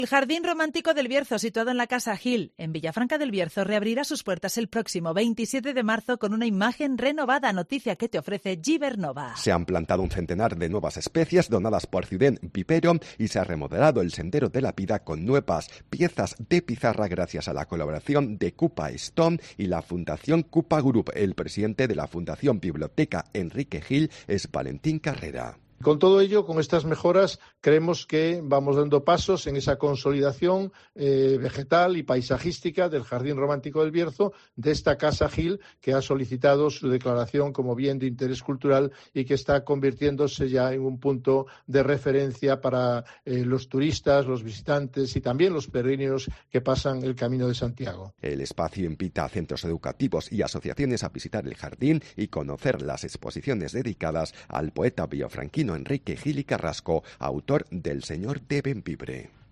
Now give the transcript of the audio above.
El Jardín Romántico del Bierzo, situado en la Casa Gil, en Villafranca del Bierzo, reabrirá sus puertas el próximo 27 de marzo con una imagen renovada, noticia que te ofrece Gibernova. Se han plantado un centenar de nuevas especies donadas por Ciudad Vivero y se ha remodelado el Sendero de la Vida con nuevas piezas de pizarra gracias a la colaboración de Cupa Stone y la Fundación Cupa Group. El presidente de la Fundación Biblioteca Enrique Gil es Valentín Carrera. Con todo ello, con estas mejoras, creemos que vamos dando pasos en esa consolidación vegetal y paisajística del Jardín Romántico del Bierzo, de esta Casa Gil, que ha solicitado su declaración como bien de interés cultural y que está convirtiéndose ya en un punto de referencia para los turistas, los visitantes y también los peregrinos que pasan el Camino de Santiago. El espacio invita a centros educativos y asociaciones a visitar el jardín y conocer las exposiciones dedicadas al poeta biofranquino Enrique Gil y Carrasco, autor del Señor de Bembibre.